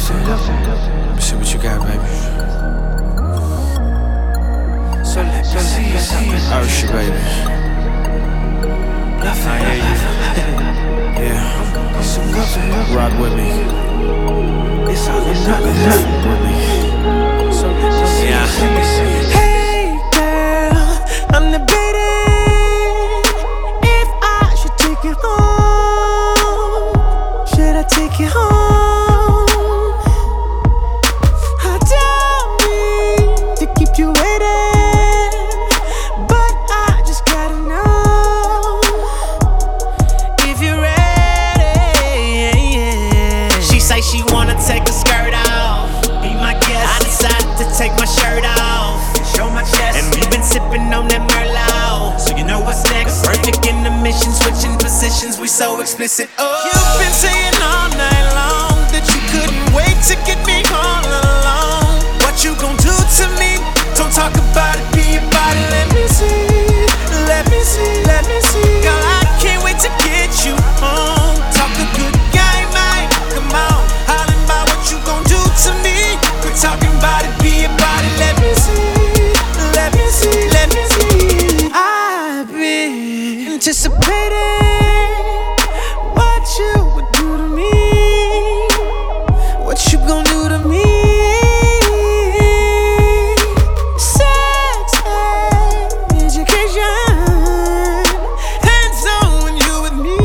Let me see what you got, baby. Oh shit, baby. I hear you. Yeah. Rock with me. With me. Yeah. Hey girl, I'm debating if I should take you home. Should I take you home? I don't mean to keep you waiting, but I just gotta know if you're ready. She say she wanna take her skirt off. Be my guest. I decided to take my shirt off, show my chest, and we've been sipping on that Merlot. So you know what's next? Perfect in the mission, switching positions. We so explicit. Oh, You've been saying all night long that you couldn't wait to get me all alone. What you gon' do to me? Don't talk about it, be about it. Let me see, let me see, let me see. Girl, I can't wait to get you home. Talk a good game, man. Come on, hollering about what you gon' do to me. Quit talking about it, be about it. Let me see, let me see, let me see. I've been anticipating what you would do to me. What you gon' do to me? Sex, education, hands on when you with me.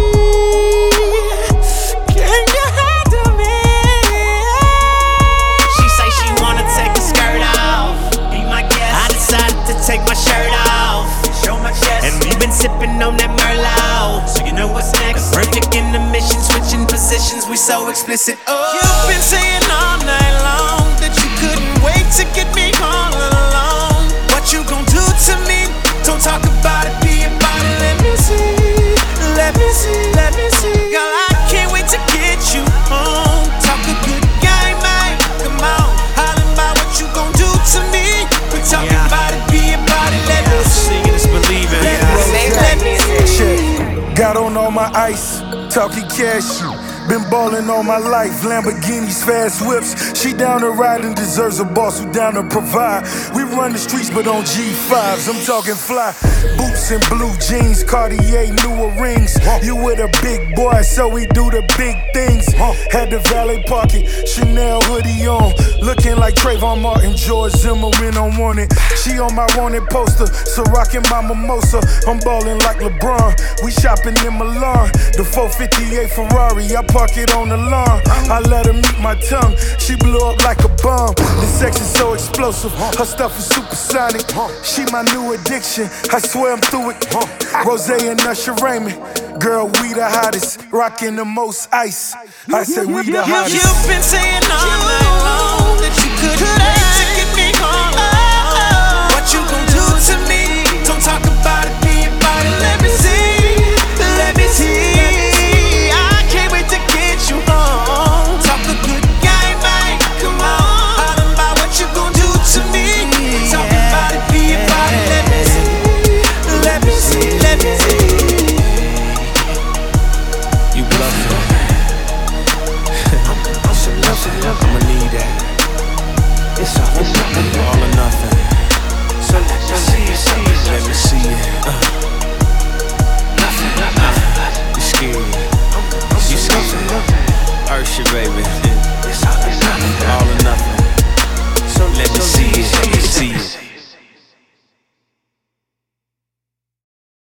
Can you handle me? she say she wanna take her skirt off. Be my guest. I decided to take my shirt off, show my chest, and we've been sipping on that Merlot. So you know what's next? Perfect in the mission, switching positions. We so explicit. Oh, You've been saying all night long that you couldn't wait to get me all alone. What you gon' do to me? Don't talk about it, be about it. Let me see, let me see, let me see. Girl, I can't wait to get you home. Talk a good game, man. Come on, hollering about what you gon' do to me. Quit talking about it, be about it. Let me see, Seeing is believing. let me see. Check. Got on all my ice, talking cash. Been ballin' all my life, Lamborghinis, fast whips. She down to ride and deserves a boss who down to provide. We run the streets, but on G5s, I'm talking fly. Boots and blue jeans, Cartier, newer rings. You with a big boy, so we do the big things. Had the valet park it, Chanel hoodie on. Looking like Trayvon Martin, George Zimmerman on wanted. She on my wanted poster, so rockin' my mimosa. I'm ballin' like LeBron, we shopping in Milan. The 458 Ferrari, I park it on the lawn. I let her meet my tongue, she blew up like a bomb. The sex is so explosive, her stuff is supersonic. She my new addiction, I swear I'm through it. Rose and Usher Raymond, girl, we the hottest, rockin' the most ice. I say we the hottest. You've been saying all night long that you couldn't